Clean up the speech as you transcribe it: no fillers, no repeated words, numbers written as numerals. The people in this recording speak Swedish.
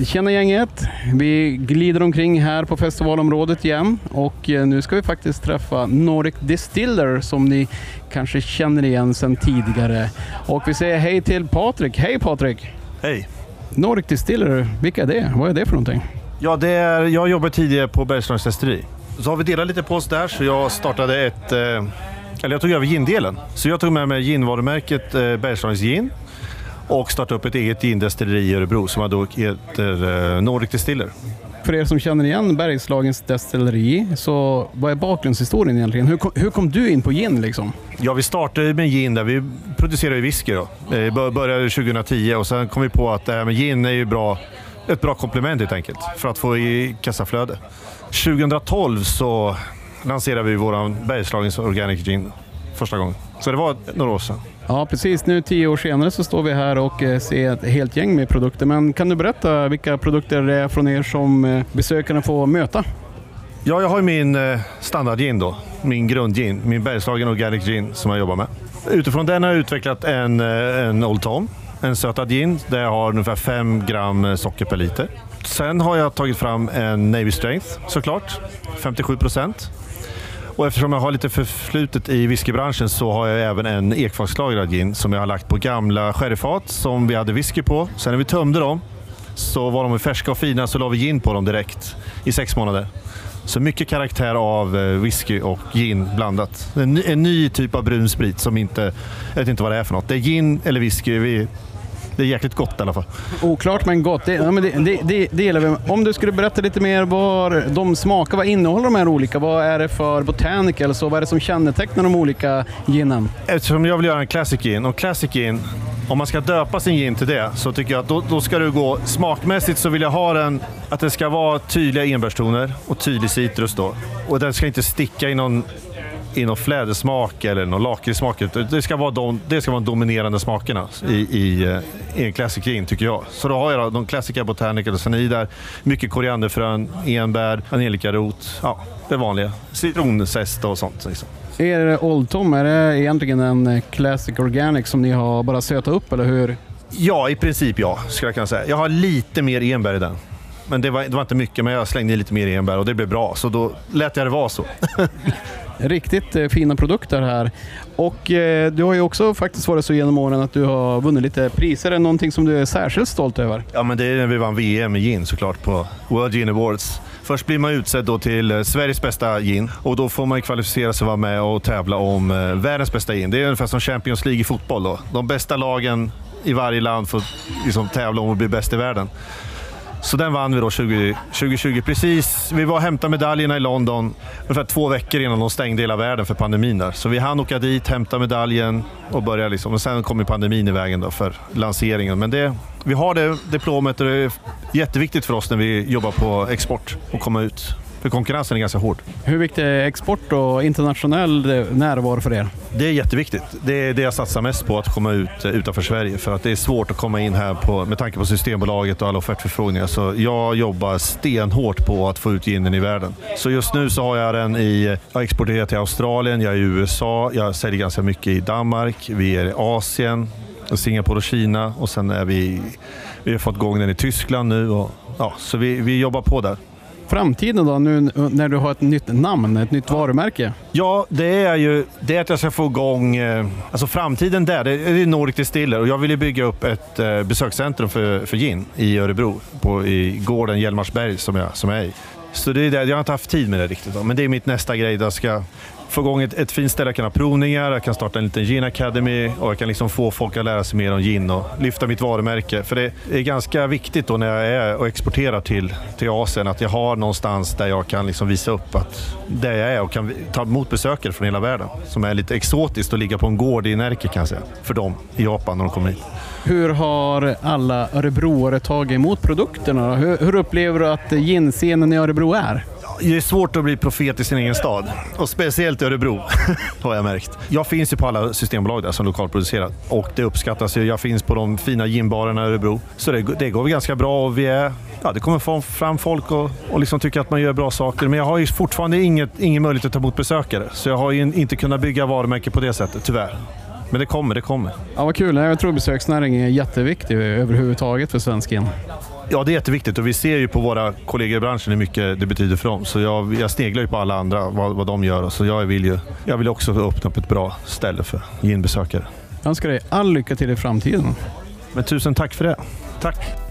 Tjena gänget, vi glider omkring här på festivalområdet igen och nu ska vi faktiskt träffa Nordic Distiller som ni kanske känner igen sedan tidigare. Och vi säger hej till Patrik. Hej Patrik! Hej! Nordic Distiller, vilka är det? Vad är det för någonting? Ja, jag jobbade tidigare på Bergslagens destilleri. Så har vi delat lite på oss där, så jag startade jag tog över gin-delen. Så jag tog med mig gin-varumärket Bergslagens gin och startade upp ett eget gin-destilleri i Örebro som då heter Nordic Distiller. För er som känner igen Bergslagens destilleri, så vad är bakgrundshistorien egentligen? Hur kom du in på gin liksom? Ja, vi startade med gin där vi producerar whisky då. Började 2010 och sen kom vi på att det här med gin är ju ett bra komplement helt enkelt för att få i kassaflöde. 2012 så lanserade vi våran Bergslagens Organic Gin första gången. Så det var några år sedan. Ja, precis. Nu 10 år senare så står vi här och ser ett helt gäng med produkter. Men kan du berätta vilka produkter det är från er som besökarna får möta? Ja, jag har min standardgin då. Min grundgin. Min Bergslagen Organic Gin som jag jobbar med. Utifrån den har jag utvecklat en Old Tom. En sötad gin där jag har ungefär 5 gram socker per liter. Sen har jag tagit fram en Navy Strength såklart. 57%. Och eftersom jag har lite förflutet i whiskybranschen så har jag även en ekfakslagrad gin som jag har lagt på gamla sherryfat som vi hade whisky på. Sen när vi tömde dem så var de färska och fina, så la vi gin på dem direkt i 6 månader. Så mycket karaktär av whisky och gin blandat. En ny typ av brun sprit som jag vet inte vad det är för något. Det är gin eller whisky. Det är jäkligt gott i alla fall. Oklart men gott. Det gillar vi. Om du skulle berätta lite mer vad de smakar, vad innehåller de här olika? Vad är det för botanik eller så? Vad är det som kännetecknar de olika ginen? Eftersom jag vill göra en classic gin, och classic gin, om man ska döpa sin gin till det så tycker jag att då ska du gå smakmässigt, så vill jag ha att det ska vara tydliga enbärstoner och tydlig citrus då. Och den ska inte sticka i någon flädersmak eller någon lakritssmak. Det ska vara de dominerande smakerna i en classic gin tycker jag. Så då har jag de klassiska botaniker och sen i där mycket korianderfrön, enbär, anelikarot, ja, det vanliga. Citronzest och sånt liksom. Är Old Tom, är det egentligen en Classic Organic som ni har bara sötat upp eller hur? Ja, i princip ja, skulle jag kunna säga. Jag har lite mer enbär i den. Men det var inte mycket, men jag slängde i lite mer enbär och det blev bra. Så då lät jag det vara så. Riktigt fina produkter här. Och du har ju också faktiskt varit så genom åren att du har vunnit lite priser. Är det någonting som du är särskilt stolt över? Ja, men det är när vi vann VM i gin såklart på World Gin Awards. Först blir man utsedd då till Sveriges bästa gin och då får man kvalificera sig att vara med och tävla om världens bästa gin. Det är ungefär som Champions League i fotboll då. De bästa lagen i varje land får liksom tävla om att bli bäst i världen. Så den vann vi då 2020 precis. Vi var och hämtade medaljerna i London ungefär 2 veckor innan de stängde hela världen för pandemin där. Så vi hann åka dit, hämta medaljen och börja liksom. Och sen kom ju pandemin i vägen då för lanseringen. Men vi har det diplomet och det är jätteviktigt för oss när vi jobbar på export och komma ut. För konkurrensen är ganska hård. Hur viktig är export och internationell närvaro för er? Det är jätteviktigt. Det är det jag satsar mest på, att komma ut utanför Sverige. För att det är svårt att komma in här med tanke på Systembolaget och alla offertförfrågningar. Så jag jobbar stenhårt på att få ut ginen i världen. Så just nu så har jag jag exporterar till Australien, jag är i USA, jag säljer ganska mycket i Danmark, vi är i Asien, Singapore och Kina. Och sen är vi har fått igång den i Tyskland nu. Och, ja, så vi jobbar på där. Framtiden då, nu när du har ett nytt namn, ett nytt varumärke? Ja, det är att jag ska få igång, alltså framtiden där, det är Nordic Distiller och jag vill ju bygga upp ett besökscentrum för gin i Örebro, i gården Hjälmarsberg som jag är i. Så det är det, jag har inte haft tid med det riktigt då, men det är mitt nästa grej, jag ska få igång ett fint ställe, jag kan ha provningar, jag kan starta en liten gin academy och jag kan liksom få folk att lära sig mer om gin och lyfta mitt varumärke. För det är ganska viktigt då när jag är och exporterar till Asien att jag har någonstans där jag kan liksom visa upp att där jag är och kan ta emot besökare från hela världen. Som är lite exotiskt att ligga på en gård i Närke kan jag säga, för dem i Japan när de kommer hit. Hur har alla örebroare tagit emot produkterna? Hur upplever du att ginscenen i Örebro är? Det är svårt att bli profet i sin egen stad. Och speciellt i Örebro har jag märkt. Jag finns ju på alla systembolag där som lokalproducerat. Och det uppskattas ju. Jag finns på de fina ginbarerna i Örebro. Så det går ganska bra och det kommer fram folk och liksom tycker att man gör bra saker. Men jag har ju fortfarande ingen möjlighet att ta emot besökare. Så jag har ju inte kunnat bygga varumärke på det sättet, tyvärr. Men det kommer. Ja, vad kul. Jag tror besöksnäringen är jätteviktig överhuvudtaget för svensken. Ja, det är jätteviktigt och vi ser ju på våra kollegor i branschen hur mycket det betyder för dem. Så jag sneglar ju på alla andra, vad de gör. Så jag vill också öppna upp ett bra ställe för ginbesökare. Jag önskar dig all lycka till i framtiden. Men tusen tack för det. Tack!